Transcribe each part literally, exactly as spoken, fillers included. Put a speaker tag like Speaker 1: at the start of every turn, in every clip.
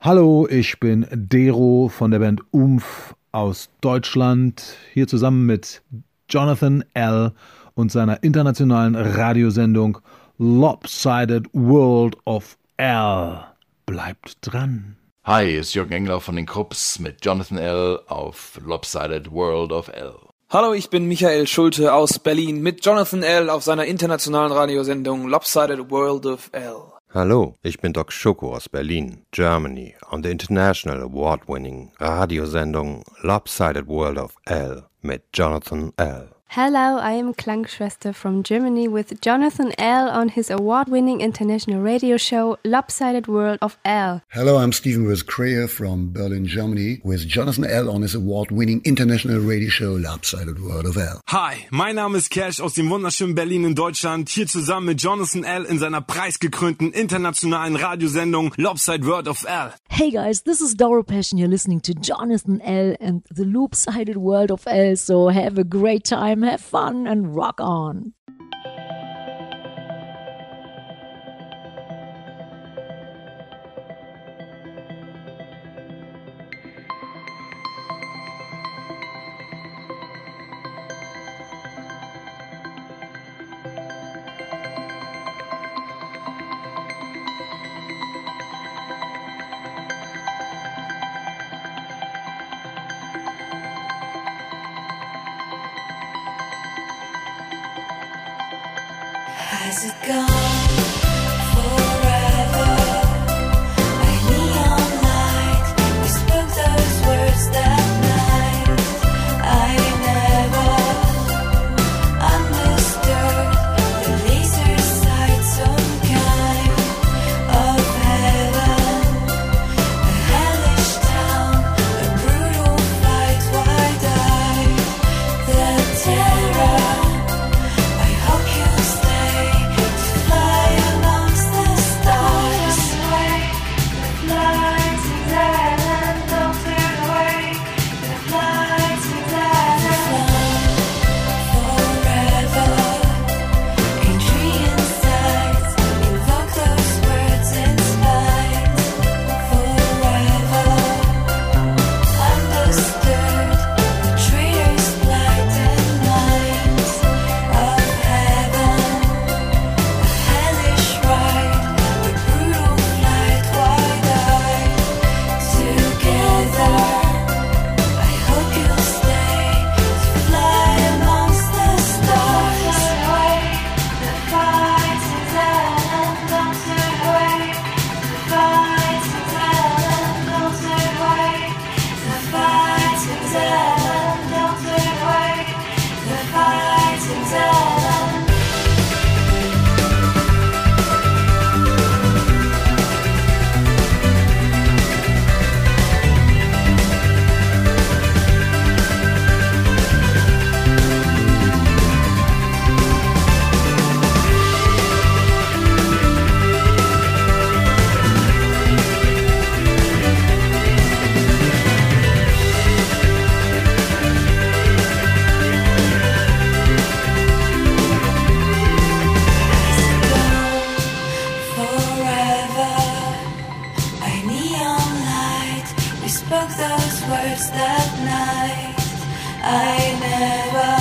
Speaker 1: Hallo, ich bin Dero von der Band Umf aus Deutschland, hier zusammen mit Jonathan L. und seiner internationalen Radiosendung Lopsided World of L. Bleibt dran.
Speaker 2: Hi, hier ist Jürgen Engler von den Krupps mit Jonathan L. auf Lopsided World of L.
Speaker 3: Hallo, ich bin Michael Schulte aus Berlin mit Jonathan L. auf seiner internationalen Radiosendung Lopsided World of L.
Speaker 4: Hallo, ich bin Doc Schoko aus Berlin, Germany, on the international award-winning Radiosendung Lopsided World of L mit Jonathan L.
Speaker 5: Hello, I am Klangschwester from Germany with Jonathan L. on his award-winning international radio show Lopsided World of L.
Speaker 6: Hello, I'm Stephen Rose-Kreher from Berlin, Germany with Jonathan L. on his award-winning international radio show Lopsided World of L.
Speaker 7: Hi, mein Name ist Cash aus dem wunderschönen Berlin in Deutschland, hier zusammen mit Jonathan L. in seiner preisgekrönten internationalen Radiosendung Lopsided World of L.
Speaker 8: Hey guys, this is Doro Passion. You're listening to Jonathan L. and the Loopsided World of L, so have a great time. Have fun and rock on.
Speaker 9: Has it gone forever? A neon light, we spoke those words that night. I never understood the laser sight, some kind of heaven, a hellish town, a brutal fight. Why die? The terror. I hope you'll stay. Fly amongst the stars. Fly to that and don't turn away. Fly to that and forever. Adrian sights invoke those words in spite. Forever understood the traitor's plight and minds of heaven. Hellish ride, the brutal flight. Why die together? I hope you'll stay to fly amongst the stars. The fight is at and don't turn away. The fight is at and don't turn away. The fight is at and don't turn away. The fight is at and forever. A neon light, we spoke those words that night. I never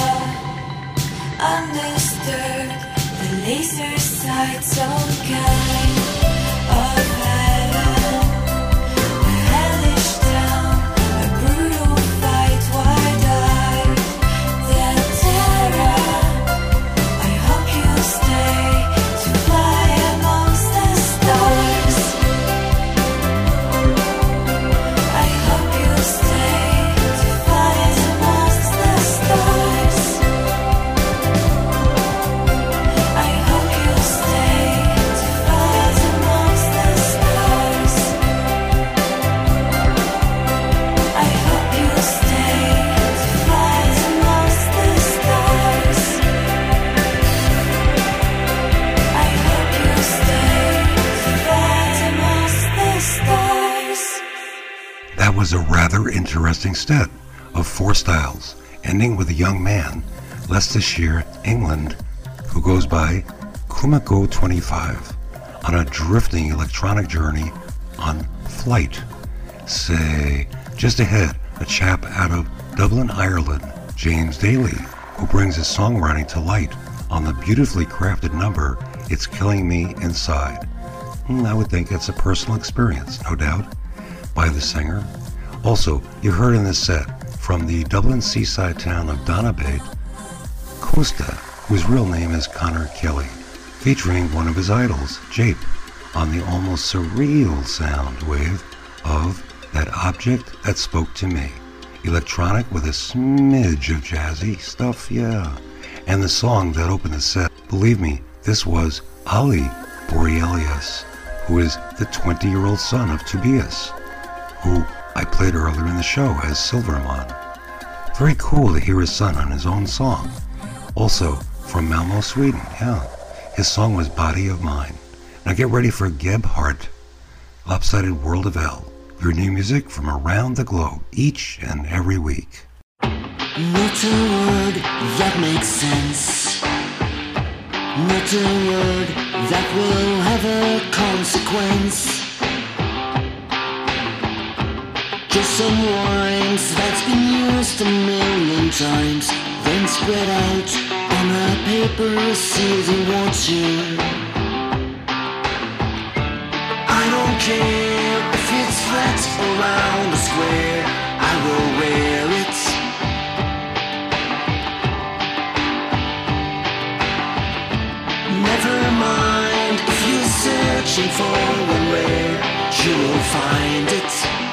Speaker 9: understood the laser sight, some kind of heaven, a hellish town, a brutal fight. Why die? The terror. I hope you'll stay to fly amongst the stars. I hope you'll stay to fly amongst the stars. I hope you'll stay to fly amongst the stars. I hope you'll stay to fly amongst the stars. I hope you'll stay to fly amongst the stars.
Speaker 10: That was a rather interesting set of four styles, ending with a young man, Leicestershire, England, who goes by Kumiko twenty-five, on a drifting electronic journey on Flight say, just ahead, a chap out of Dublin, Ireland, James Daly, who brings his songwriting to light on the beautifully crafted number, It's Killing Me Inside. Hmm, I would think it's a personal experience, no doubt, by the singer. Also, you heard in this set from the Dublin seaside town of Donabate, Costa, whose real name is Connor Kelly, featuring one of his idols, Jape, on the almost surreal sound wave of That Object That Spoke to Me. Electronic with a smidge of jazzy stuff, yeah. And the song that opened the set, believe me, this was Ali Borealius, who is the twenty-year-old son of Tobias, who I played earlier in the show as Silvermon. Very cool to hear his son on his own song. Also from Malmo, Sweden, yeah. His song was Body of Mine. Now get ready for Gebhardt, Lopsided World of L, your new music from around the globe, each and every week.
Speaker 11: Not a word that makes sense. Not a word that will have a consequence. Just some rhymes that's been used a million times, then spread out on a paper sealed in water. I don't care if it's flat or round or square, I will wear it. Never mind if you're searching for one where you will find it.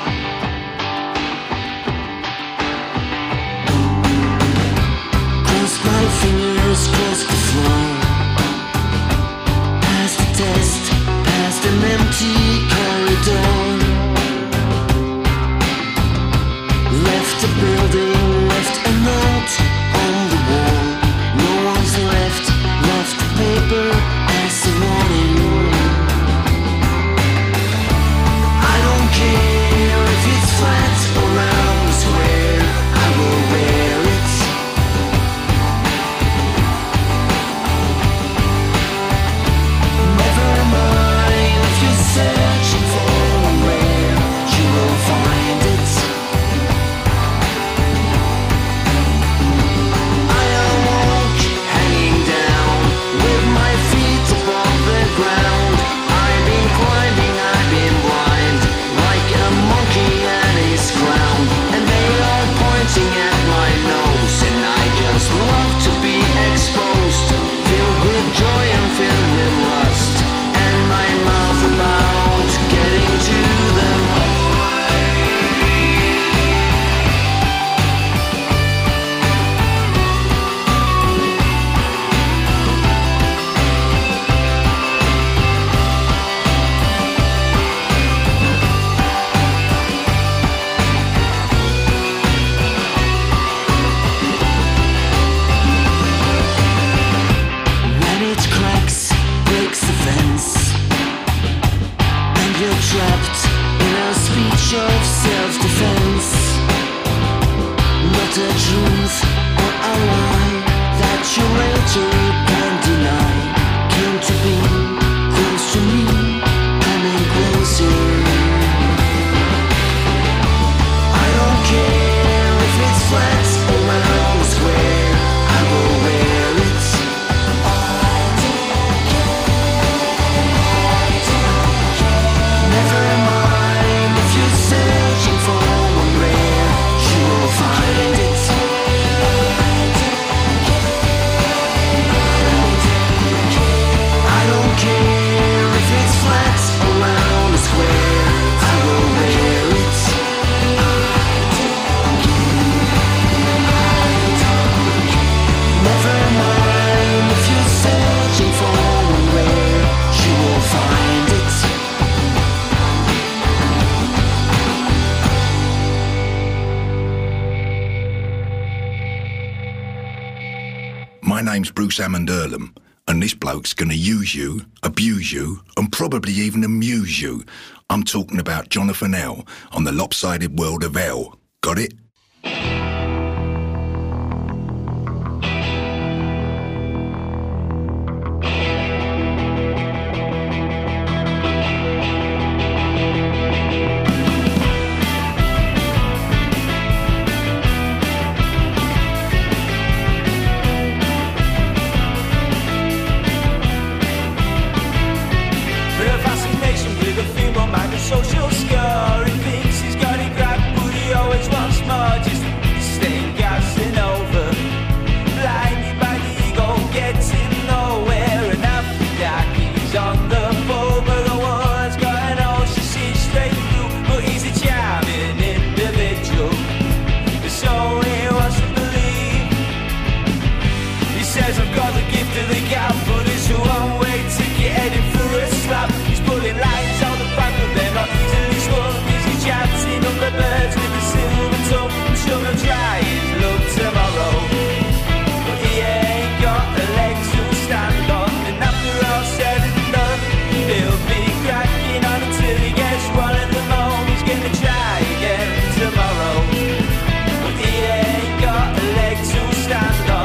Speaker 11: Cross my fingers, cross the floor. Past the test, past an empty corridor. Left the building, left a note on the wall. No one's left, left the paper as a warning. I don't care if it's flat or round or square, I will wear it. Never mind if you're searching for where you will find it. I awoke hanging down with my feet above the ground. I've been climbing, I've been blind, like a monkey and his crown. And they are pointing at my nose, and I just love to be exposed, filled with joy and filled with lust, and my mouth about getting to them. When it cracks, breaks the fence, and you're trapped in a speech of self-defense. Not a truth or a lie that you later can deny. Came to be close to me, coming closer. I don't care if it's flat or round or square, I will wear it. Never mind if you're searching for one rare, you will find it. I don't care if it's flat or round or square, I will wear it. Never mind if you're searching for one rare, you will find it.
Speaker 12: My name's Bruce Hammond Earlham, and this bloke's gonna use you, abuse you, and probably even amuse you. I'm talking about Jonathan L. on the Lopsided World of L. Got it?
Speaker 13: mind a social score. He thinks he's got it cracked, but he always wants more. Just staying gassing over, blinded by the ego, getting nowhere. And after that, he's on the pole, but the world's got an all she sees straight through. But he's a charming individual, so he wants to believe. He says, I've got the gift of the gab, but it's a one-way ticket heading for a slap. He's pulling lines out the back, but they're not easily swung. He's chatting up the birds with a silver tongue. I'm sure he'll try his luck tomorrow, but he ain't got a leg to stand on. And after all said and done, he'll be cracking on until he gets one at the moment. He's gonna try again tomorrow, but he ain't got a leg to stand on.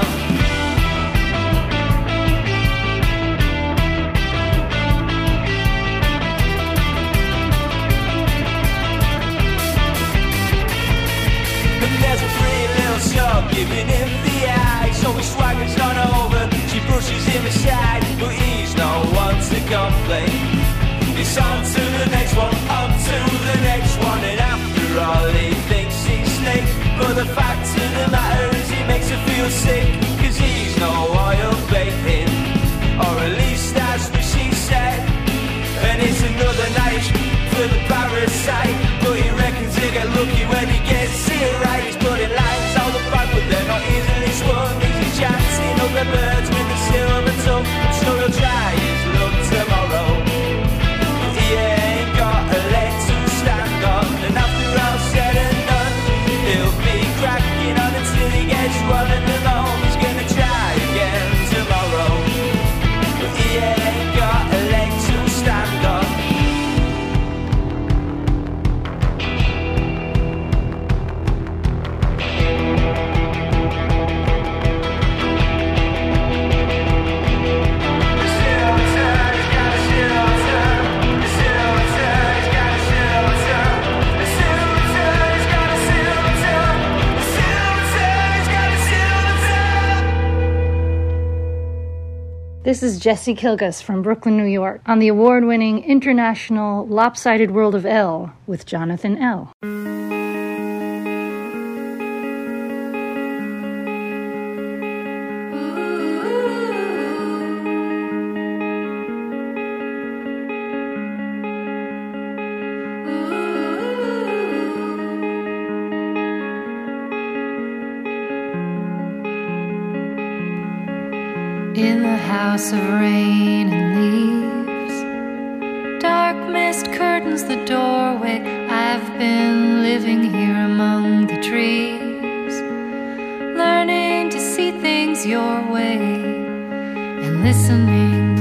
Speaker 13: There's a pretty little shop giving him the eye, so he swaggers on over. She brushes him aside, but he's no one to complain. It's on to the next one, on to the next one. And after all, he thinks he's slick, but the fact of the matter is he makes her feel sick. Cause he's no oil bathing, or at least that's what she said. And it's another night for the parasite, but he reckons he'll get lucky when he gets it right. He's putting lines out the back, but they're not easily swung. He's chatting up the birds with a silver tongue. I'm sure he'll try his luck tomorrow, but he ain't got a leg to stand on. And after all said and done, he'll be cracking on until he gets one in the home. He's gonna try again tomorrow, but he ain't got a leg to stand on.
Speaker 14: This is Jessie Kilgus from Brooklyn, New York, on the award-winning international Lopsided World of L with Jonathan L.
Speaker 15: In the house of rain and leaves, dark mist curtains the doorway. I've been living here among the trees, learning to see things your way and listening.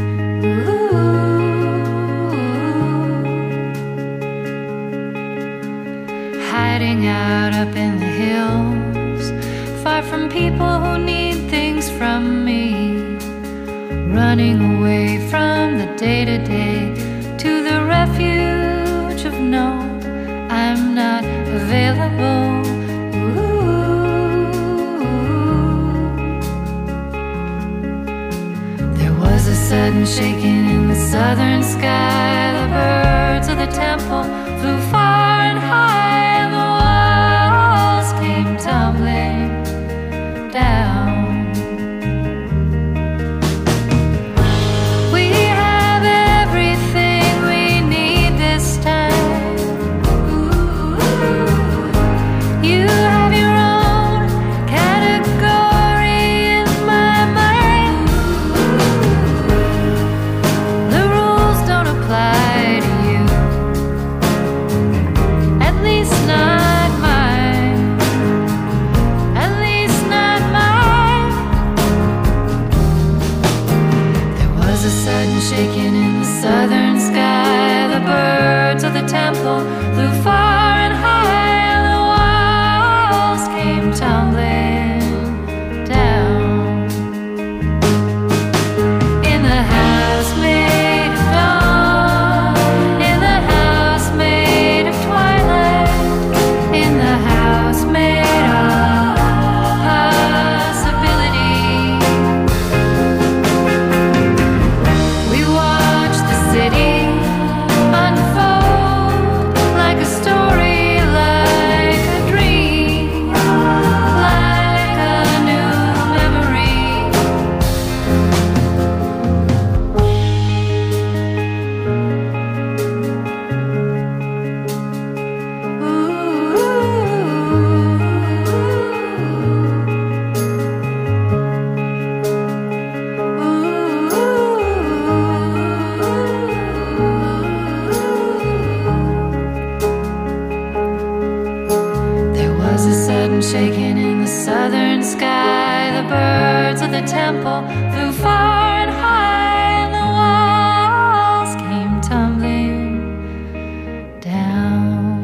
Speaker 15: Ooh. Hiding out up in the hills, far from people who need things from me. Running away from the day-to-day to the refuge of no, I'm not available. Ooh. There was a sudden shaking in the southern sky. The birds of the temple flew far and high, and the walls came tumbling down. Shaking in the southern sky, the birds of the temple flew far and high, and the walls came tumbling down. In the house made of dawn, in the house made of twilight, in the house made of possibility. We watch the city unfold. shaking in the southern sky. The birds of the temple flew far and high, and the walls came tumbling down.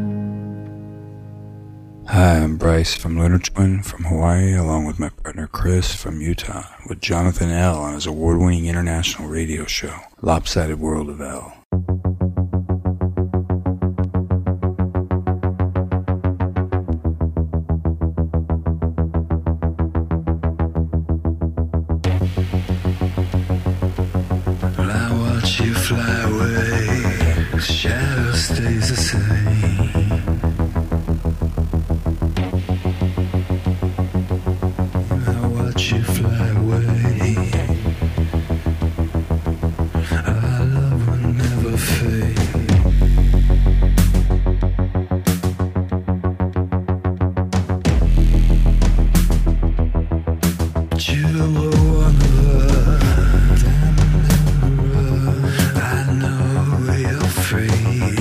Speaker 16: Hi, I'm Bryce from Lunar Twin from Hawaii, along with my partner Chris from Utah, with Jonathan L. on his award-winning international radio show, Lopsided World of L.
Speaker 11: You fly away, shadow stays the same. I watch you fly away. Our love will never fade. You were one of us. I know you're free.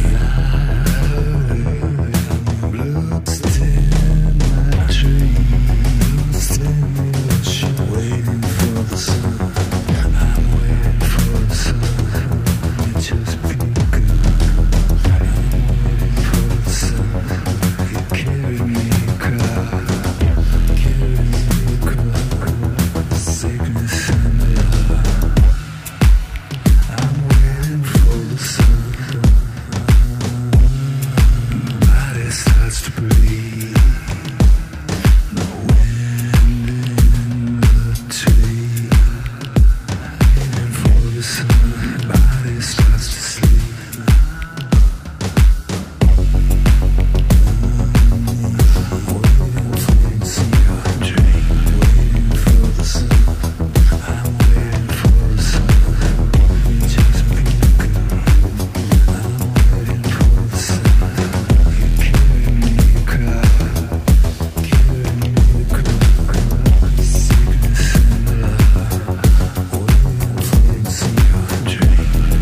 Speaker 11: Blues in my dreams, in the ocean, waiting for the sun. I'm waiting for the sun. It just begun. I'm waiting for the sun. You carry me across, carry me across sickness and love. I'm waiting for the sun. My body starts to breathe. The wind in the tree. Waiting for the sun. My body starts to sleep. Waiting for the sun. Dream. Waiting for the sun. I'm waiting for the sun. Just begun. I'm waiting for the sun. You carry me across, carry me across sickness and love. Waiting for the sun. Dream.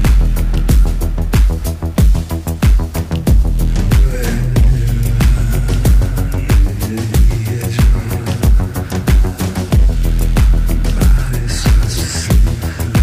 Speaker 11: Body starts to sleep.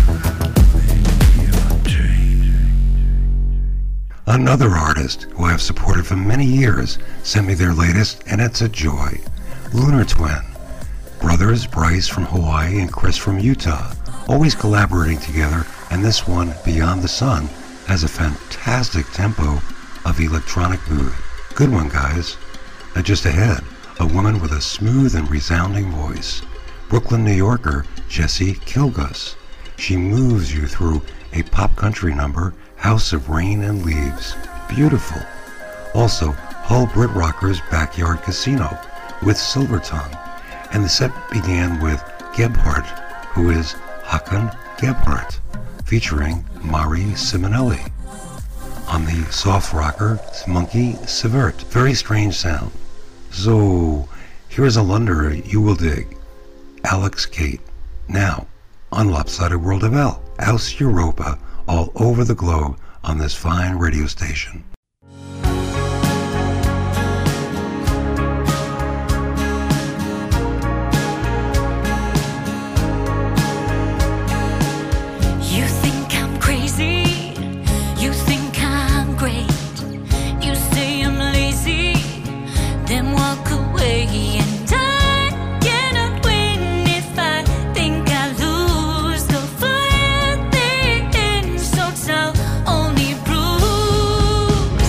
Speaker 10: Another artist who I have supported for many years sent me their latest, and it's a joy. Lunar Twin. Brothers Bryce from Hawaii and Chris from Utah, always collaborating together, and this one, Beyond the Sun, has a fantastic tempo of electronic mood. Good one, guys. Now just ahead, a woman with a smooth and resounding voice. Brooklyn, New Yorker, Jessie Kilgus. She moves you through a pop country number, House of Rain and Leaves. Beautiful. Also, Hull Brit Rockers Backyard Casino with Silver Tongue. And the set began with Gebhardt, who is Hakan Gebhardt, featuring Mari Simonelli. On the soft rocker, Monkey Sivert. Very strange sound. So, here's a Londoner you will dig. Alex Kate. Now, on Lopsided World of L, House Europa, all over the globe on this fine radio station.
Speaker 9: You think I'm crazy, you think I'm great. You say I'm lazy, then walk away. And I cannot win if I think I lose. Go fly at the end, so tell only prove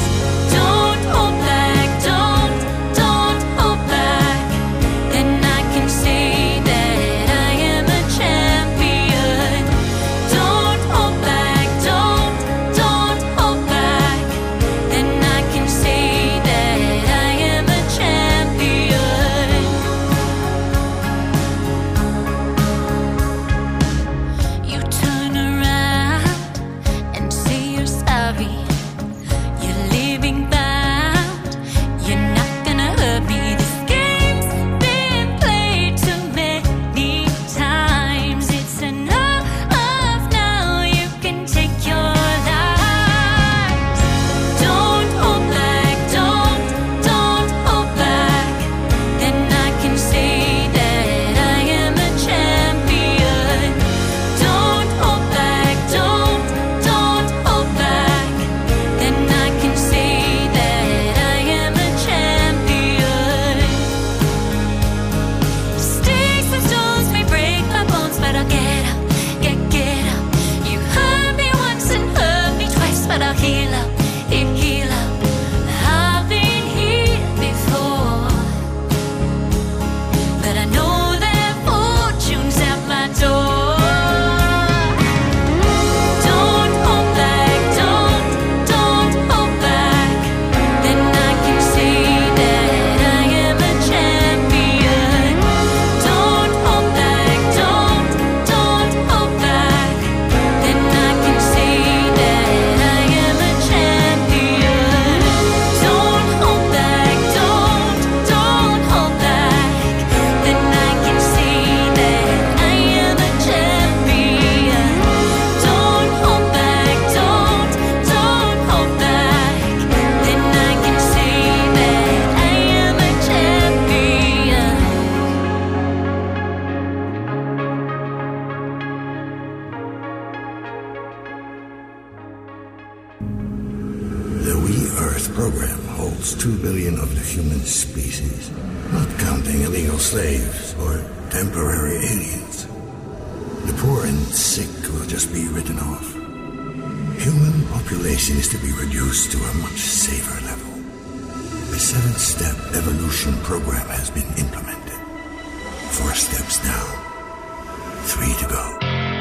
Speaker 6: The We Earth program holds two billion of the human species, not counting illegal slaves or temporary aliens. The poor and sick will just be written off. Human population is to be reduced to a much safer level. A seven-step evolution program has been implemented. Four steps down, three to go.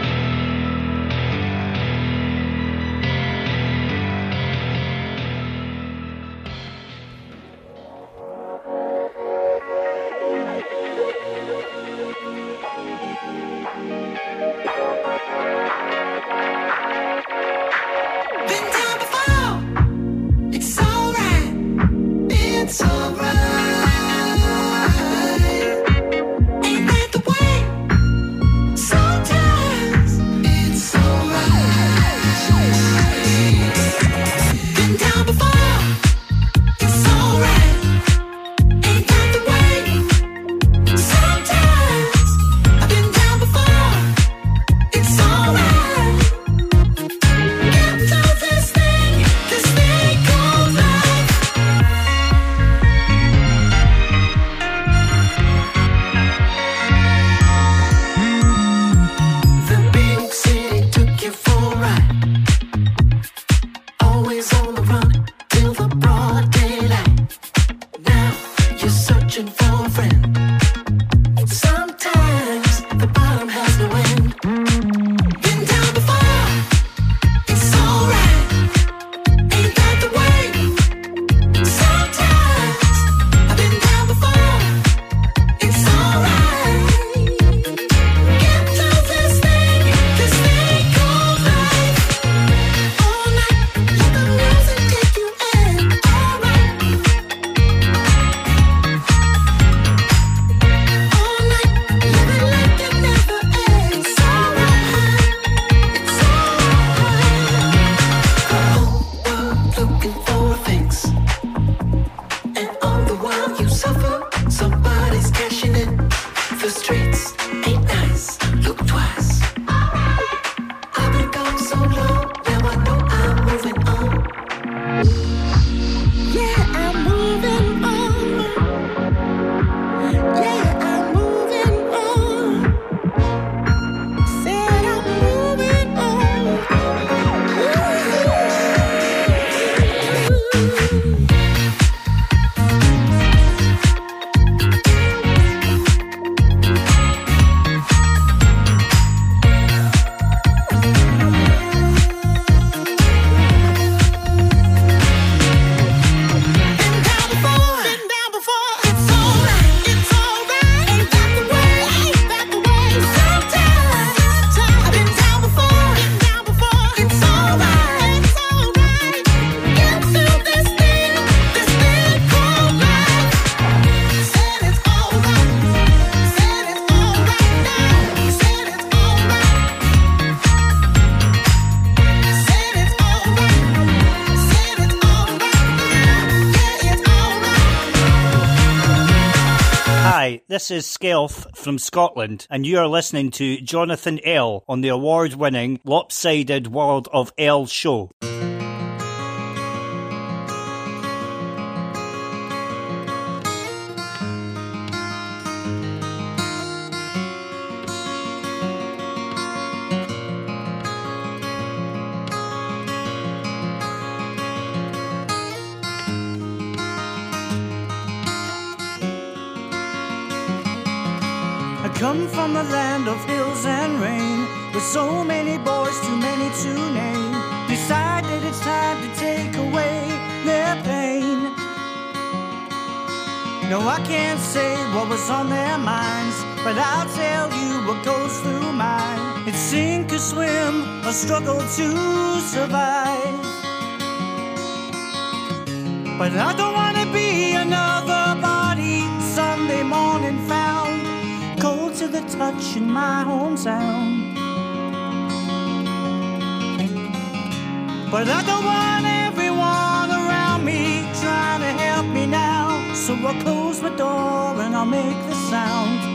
Speaker 17: This is Skelf from Scotland, and you are listening to Jonathan L. on the award-winning Lopsided World of L show.
Speaker 18: Come from the land of hills and rain, with so many boys, too many to name. Decided it's time to take away their pain. No, I can't say what was on their minds, but I'll tell you what goes through mine. It's sink or swim, a struggle to survive. But I don't want to be another body Sunday morning found, cold to the touch in my hometown. But I don't want everyone around me trying to help me now, so I'll close my door and I'll make the sound.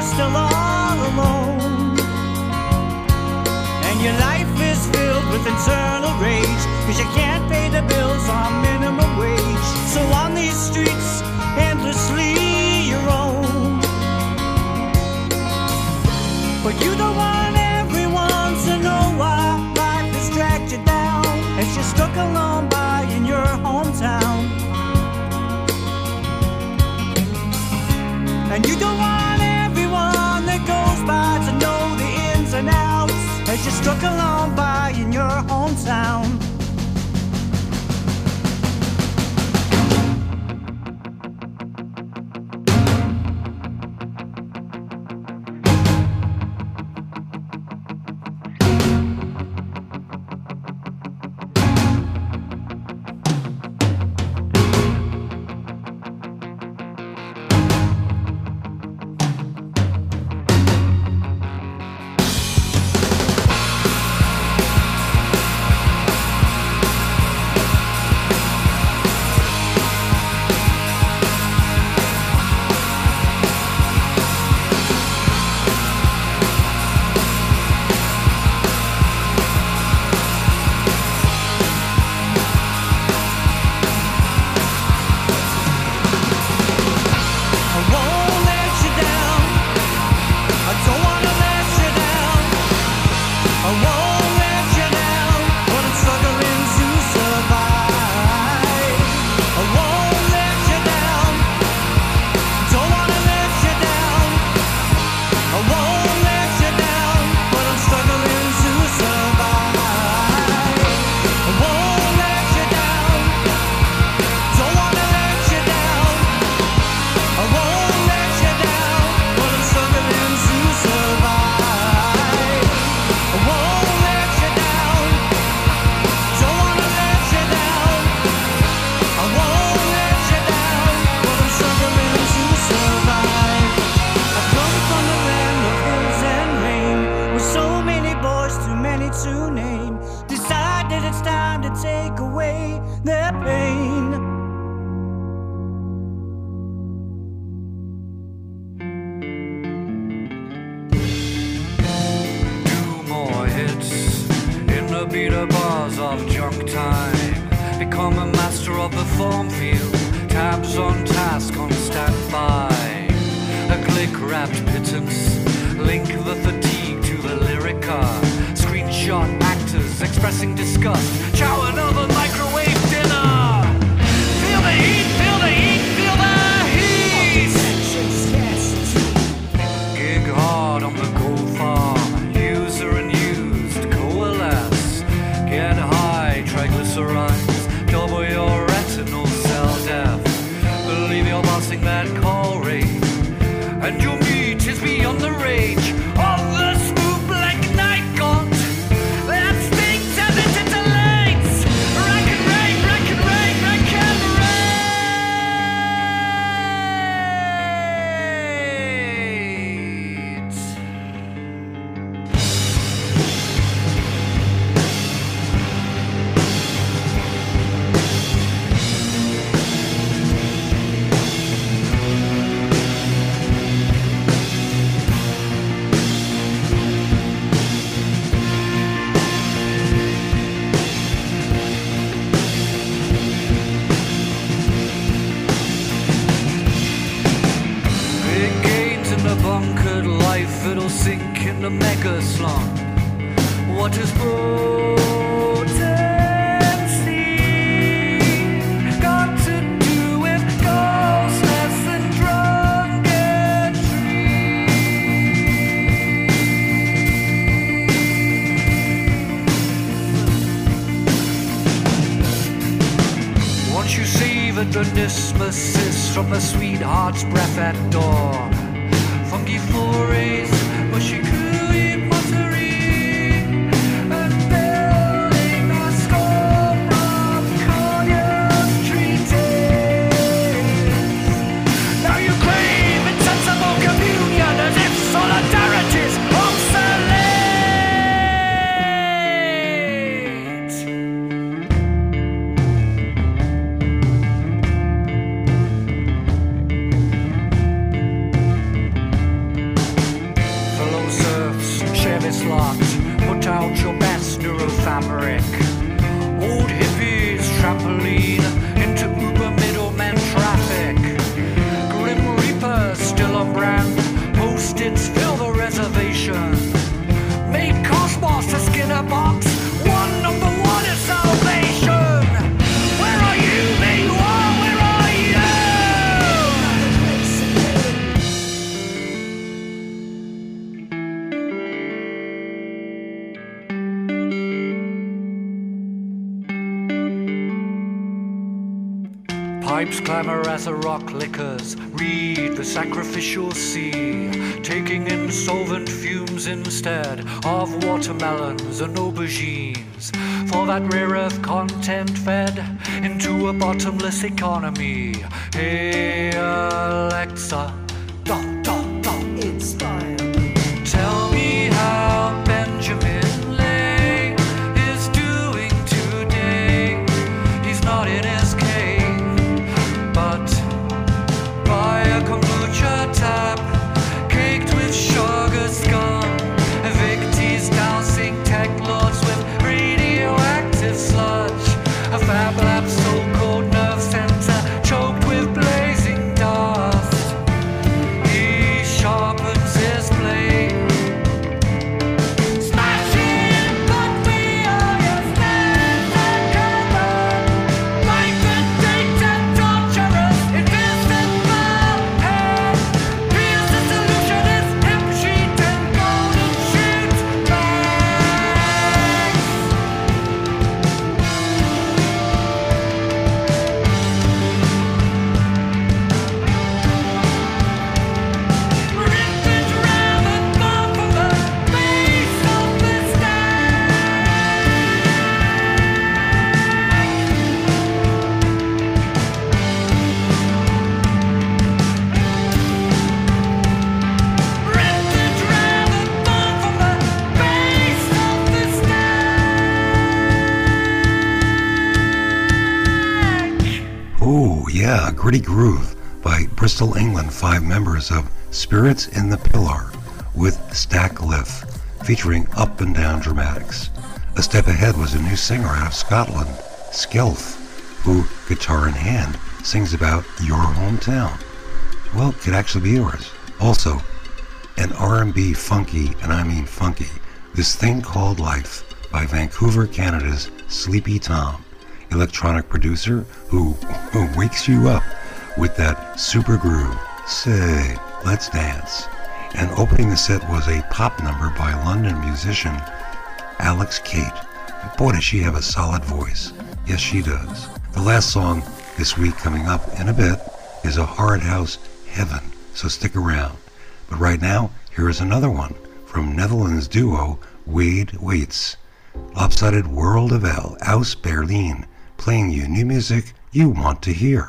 Speaker 18: still all alone. And your life is filled with internal rage, cause you can't pay the bills on minimum wage. So on these streets, endlessly you roam. But you don't want everyone to know why life has dragged you down as you're stuck alone by in your hometown. And you don't want everyone that goes by to know the ins and outs as you're stuck alone by in your hometown.
Speaker 19: beater bars of junk time. Become a master of the form field. Tabs on task on standby. A click-wrapped pittance. Link the fatigue to the lyrica. Screenshot actors expressing disgust. Chow another microwave dinner. Feel the heat, feel the heat, feel the heat. Gig hard on the gold farm. User and used, coalesce. Get high, triglycerides. Double your retinal cell death. Believe you're passing that call rate. And your meat is beyond the range of the smooth black night god. That stinks as it titillates. Rack and rake, rack and rake, rack and bunkered life, it'll sink in the mega slump. What is potency got to do with ghostness and drunkardry? Once you savor the dismisses from a sweetheart's breath at dawn. Funky forays, mushy cooey pottery, and building a score from Collier's treatise. Now you crave insensible communion as if solidarity's obsolete. service lot. Put out your best neurofabric. Old hippies trampoline into Uber middlemen traffic. Grim Reapers still on brand. Post-its fill the reservation. Make Cosmos a Skinner box. One number one is salvation. Where are you? There you are. Where are you? Pipes clamor as the rock liquors. Read the sacrificial sea, taking in solvent fumes instead of watermelons and aubergines. For that rare earth content fed into a bottomless economy. Hey Alexa, dot dot dot, it's time. Tell me how Benjamin Lay is doing today. He's not in his cave, but by a kombucha tap, caked with sugar scum. Evictees dousing tech lords with radioactive sludge. A Fab Lab so-called nerve center choked with blazing dust. He sharpens his blade. Smashing, but we are your stand and cover. Like the data torturers, invisible head. Here's the solution, it's hemp sheet and golden shoot bags. Ripped round and far from the base of the
Speaker 10: Oh, yeah, Gritty Groove by Bristol, England, five members of Spirits in the Pillar with Stack Liff, featuring Up and Down Dramatics. A step ahead was a new singer out of Scotland, Skelf, who, guitar in hand, sings about your hometown. Well, it could actually be yours. Also, an R and B funky, and I mean funky, This Thing Called Life by Vancouver, Canada's Sleepy Tom, electronic producer who, who wakes you up with that super groove. Say, let's dance. And opening the set was a pop number by London musician Alex Kate. Boy, does she have a solid voice. Yes, she does. The last song this week coming up in a bit is a Hard House Heaven, so stick around. But right now, here is another one from Netherlands duo Wade Waits. Lopsided World of L, Aus Berlin, playing you new music you want to hear.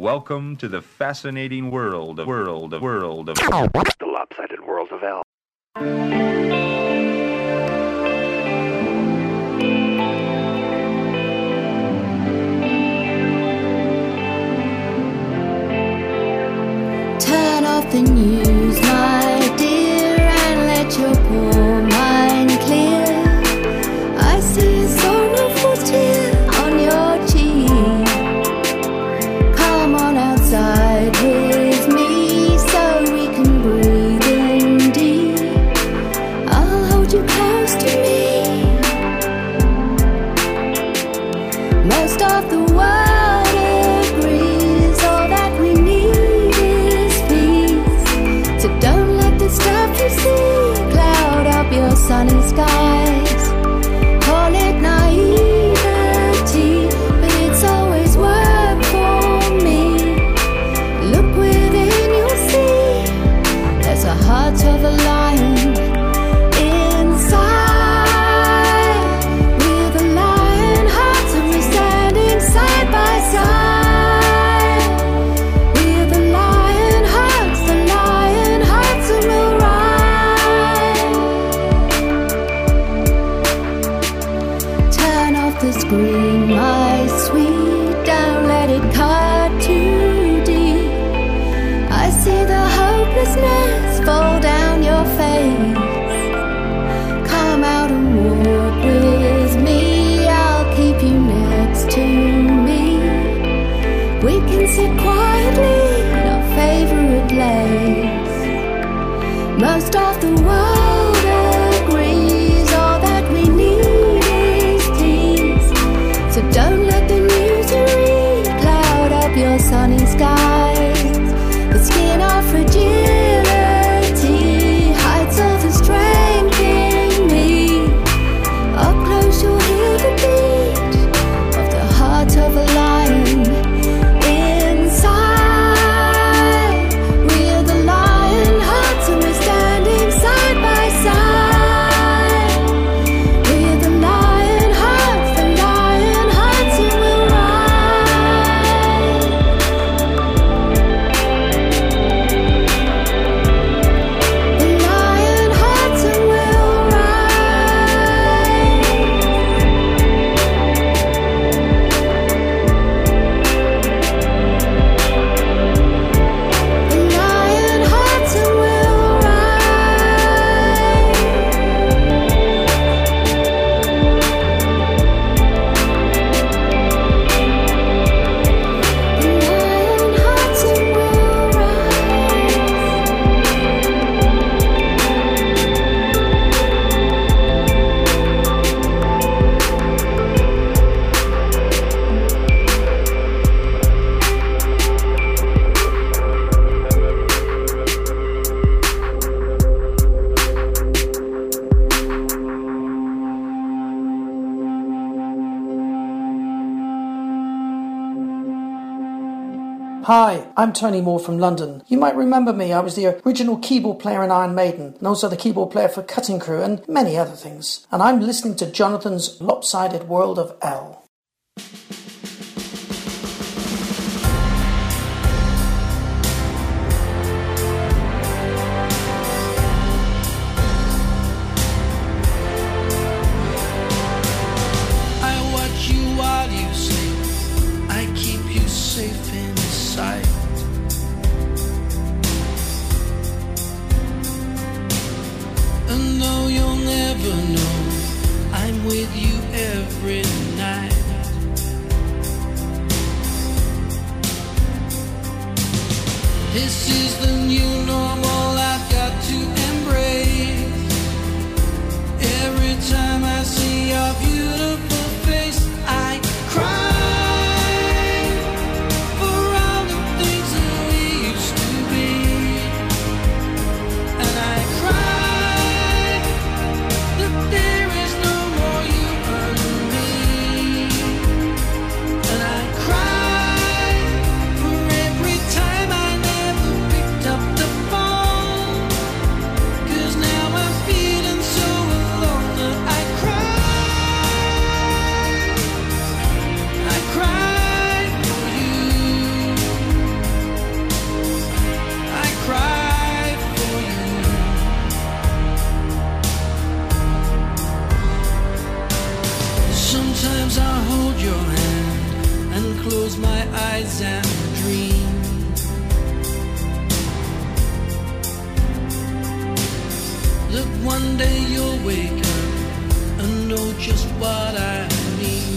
Speaker 20: Welcome to the fascinating world of world of world of
Speaker 21: the lopsided world of L.
Speaker 9: Turn off the news, my dear, and let your poor mind clear. I see a sorrowful tear on your cheek. Come on outside with me so we can breathe in deep. I'll hold you close to me. Most of the world agrees all that we need is peace. So don't let the stuff you see cloud up your sunny skies. Call it naivety, but it's always worked for me. Look within, you'll see there's a heart of a lion inside. With a lion heart, and we're standing side by side. With the lion hearts, the lion hearts, and we'll ride. Turn off the screen, my sweet, don't let it cut too deep. I see the hopelessness fall down your face. Come out and walk with me, I'll keep you next to me. We can sit quietly in our favorite place. Most of the world agrees all that we need is peace. So don't let the news you read cloud up your sunny skies. The skin of fragility hides all the strength in me. Up close you'll hear the beat of the heart of a lion inside. We're the lion hearts, and we're standing side by side. We're the lion hearts, the lion hearts, and we'll ride. The lion hearts, and we'll ride. The lion hearts, and we'll ride. The lion hearts, and we'll
Speaker 22: Hi, I'm Tony Moore from London. You might remember me, I was the original keyboard player in Iron Maiden, and also the keyboard player for Cutting Crew, and many other things. And I'm listening to Jonathan's Lopsided World of L.
Speaker 23: I watch you while you sleep. I keep you safe in sight. And though you'll never know, I'm with you every night. This is the new normal I've got to embrace. Every time I see your beautiful face, I cry for all the things that we used to be. And I cry that there is no more you and me. And I cry for every time I never picked up the phone. close my eyes and dream. That one day you'll wake up and know just what I mean.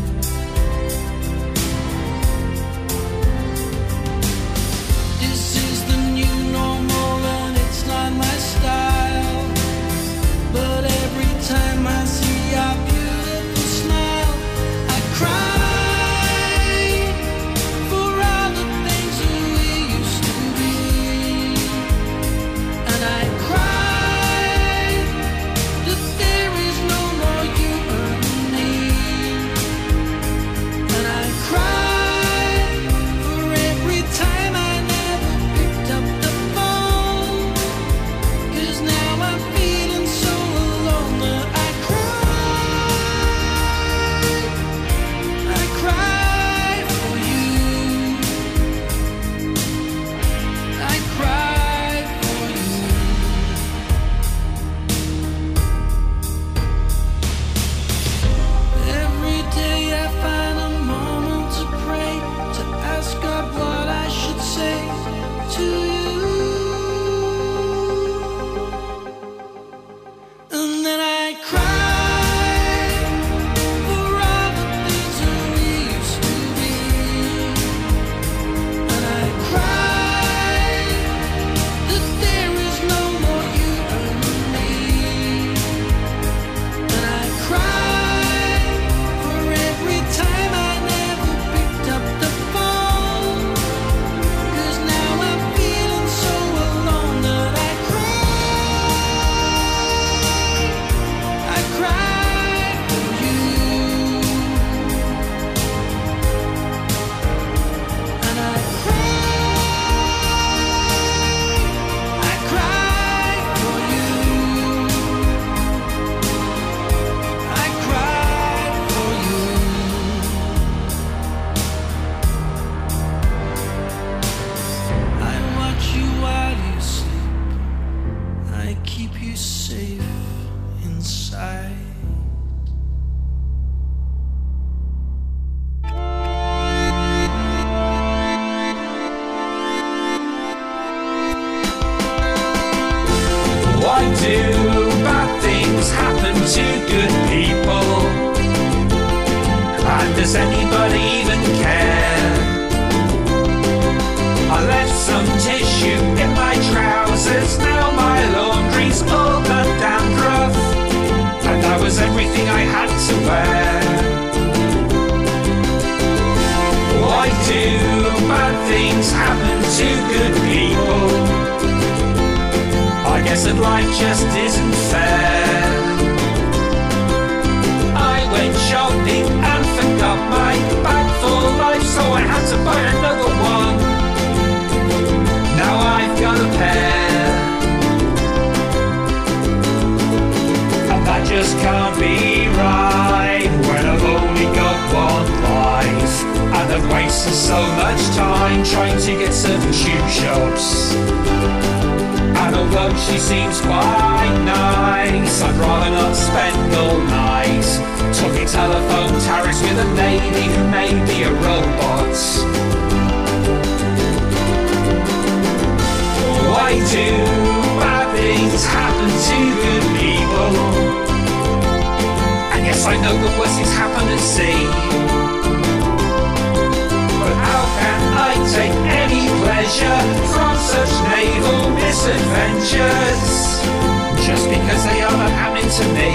Speaker 23: This is the new normal and it's not my style. But every time I see your beautiful smile, I cry for all the things that we used to be. And I cry that there is no more you and me. And I cry for every time I never picked up the phone. 'Cause now I'm feeling so alone that I cry. I cry for you. I cry for you. Every day I find a moment to pray, to ask God what I should say to you. And then I cry for all the things that we used to be. And I cry that there is no more you and me. And I cry for every time I never picked up the phone. 'Cause now I'm feeling so alone that I cry. I cry for you. And I cry. I cry for you. I cry for you. I watch you while you sleep. I keep you safe inside.
Speaker 13: Why do bad things happen to good people? And does anybody even care? I left some tissue in my trousers, now my laundry's all done dandruff. And that was everything I had to wear. Why do bad things happen to good people? I guess that life just isn't fair. I went shopping and forgot my bag for life, so I had to buy another one. Now I've got a pair. And that just can't be right when I've only got one life. And I've wasted so much time trying to get to the shoe shops. And although she seems quite nice, I'd rather not spend all night talking telephone tariffs with a lady who may be a robot. Why do bad things happen to good people? And yes, I know the worst things happen at sea. But how can I take any pleasure from such naval misadventures? Just because they are not happening to me.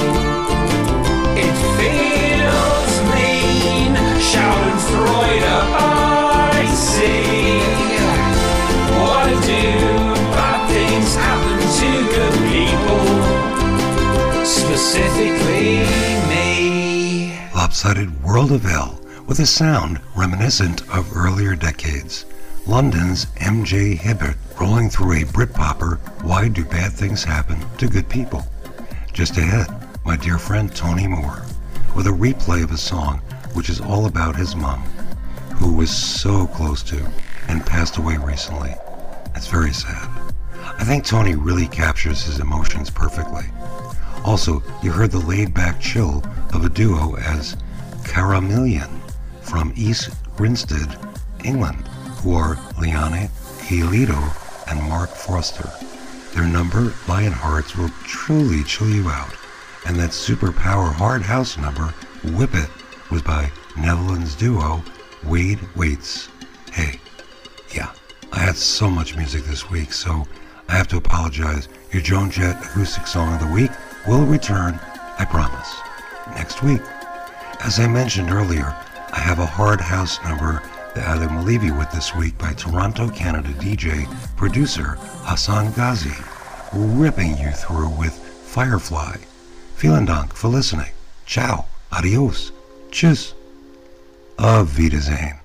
Speaker 13: It feels mean, Schadenfreude I see. Why do bad things happen to good people? Specifically me.
Speaker 10: Lopsided World of L, with a sound reminiscent of earlier decades. London's M J Hibbert rolling through a Britpopper, Why Do Bad Things Happen to Good People? Just ahead, my dear friend Tony Moore, with a replay of a song which is all about his mom, who was so close to and passed away recently. It's very sad. I think Tony really captures his emotions perfectly. Also, you heard the laid-back chill of a duo as Caramillion from East Grinstead, England, who are Liane Giolito and Mark Foster. Their number, Lionhearts, will truly chill you out. And that superpower hard house number, Whip It, was by Netherlands duo Wade Waits. Hey, yeah, I had so much music this week, so I have to apologize. Your Joan Jett acoustic song of the week will return, I promise, next week. As I mentioned earlier, I have a hard house number that I will leave you with this week by Toronto, Canada D J, producer Hassan Ghazi, ripping you through with Firefly. Vielen Dank for listening. Ciao, adios, tschüss, auf Wiedersehen.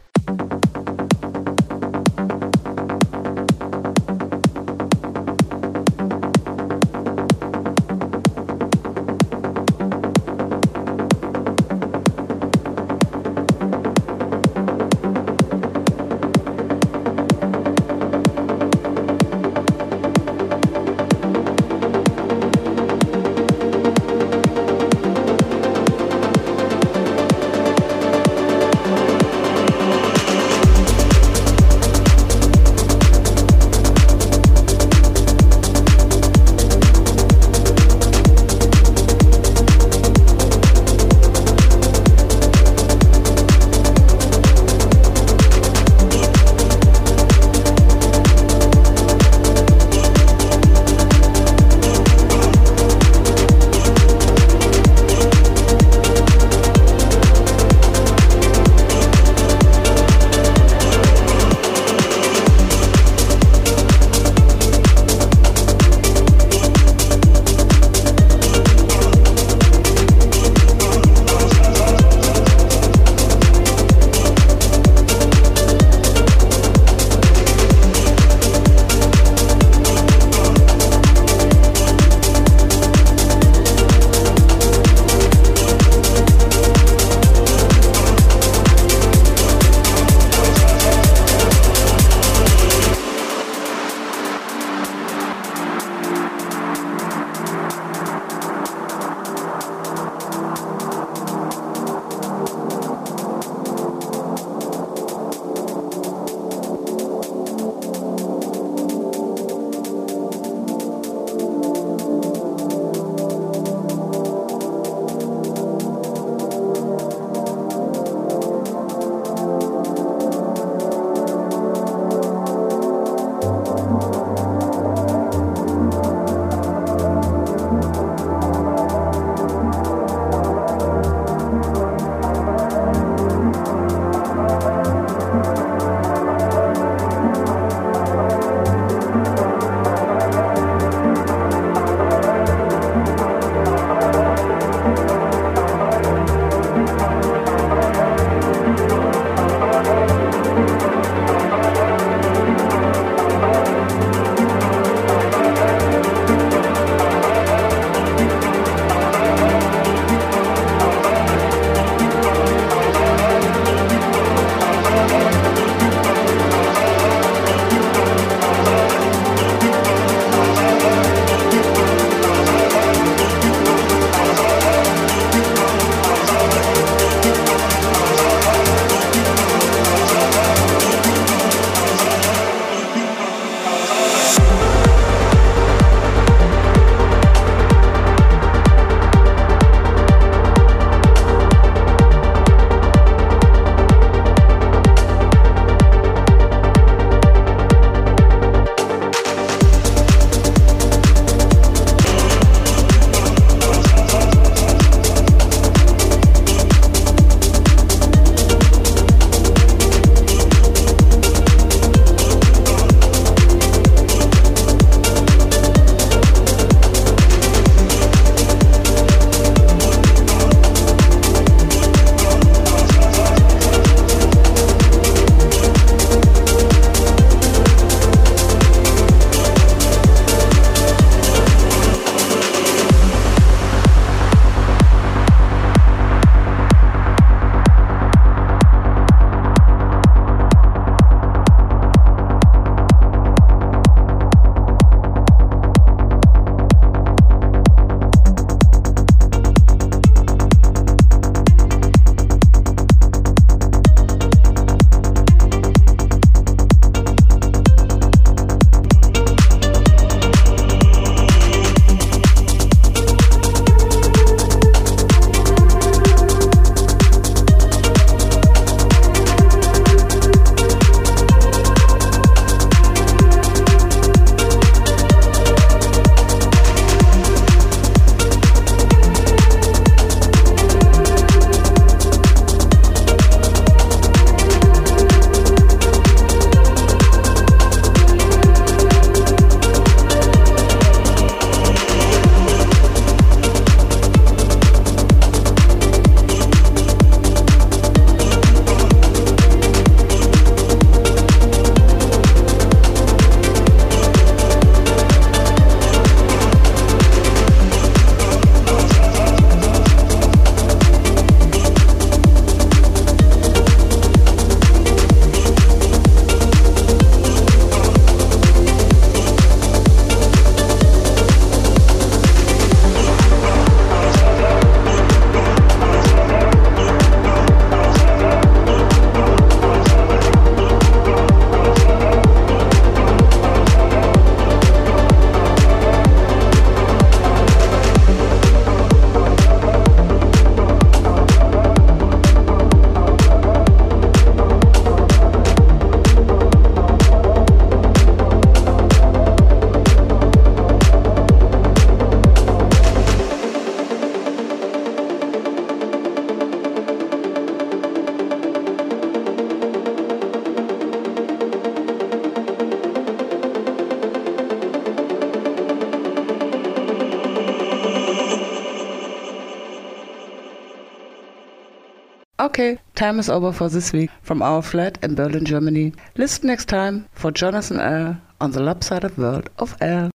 Speaker 1: Okay, time is over for this week from our flat in Berlin, Germany. Listen next time for Jonathan L. on the Lopsided World of L.